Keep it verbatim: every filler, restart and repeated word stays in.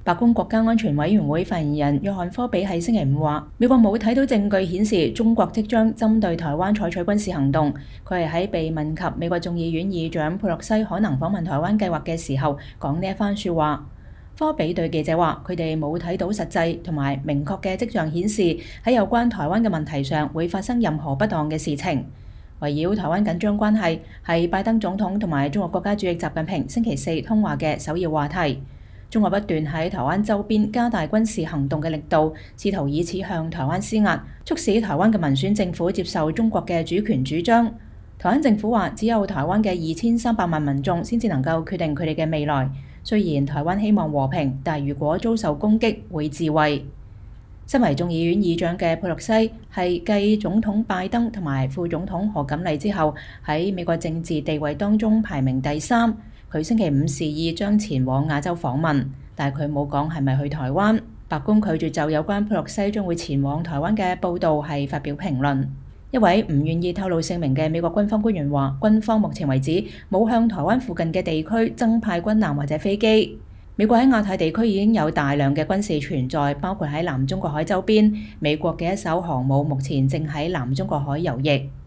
白宮國家安全委員會發言人約翰科比喺星期五話，美國冇睇到證據顯示中國即將針對台灣採取軍事行動。佢係喺被問及美國眾議院議長佩洛西可能訪問台灣計劃嘅時候講呢一番説話。科比對記者話，佢哋冇睇到實際同埋明確嘅跡象顯示喺有關台灣嘅問題上會發生任何不當嘅事情。圍繞台灣緊張關係係拜登總統同埋中國國家主席習近平星期四通話嘅首要話題。中國不斷喺台灣周邊加大軍事行動嘅力度，試圖以此向台灣施壓，促使台灣嘅民選政府接受中國嘅主權主張。台灣政府話，只有台灣嘅二千三百萬民眾先至能夠決定佢哋嘅未來。雖然台灣希望和平，但如果遭受攻擊，會自衛。身為眾議院議長嘅佩洛西係繼總統拜登同埋副總統賀錦麗之後，喺美國政治地位當中排名第三。佢星期五示意將前往亞洲訪問，但係佢冇講係咪去台灣。白宮拒絕就有關佩洛西將會前往台灣嘅報導係發表評論。一位唔願意透露姓名嘅美國軍方官員話，軍方目前為止冇向台灣附近嘅地區增派軍艦或者飛機。美國喺亞太地區已經有大量嘅軍事存在，包括喺南中國海周邊。美國嘅一艘航母目前正喺南中國海游弋。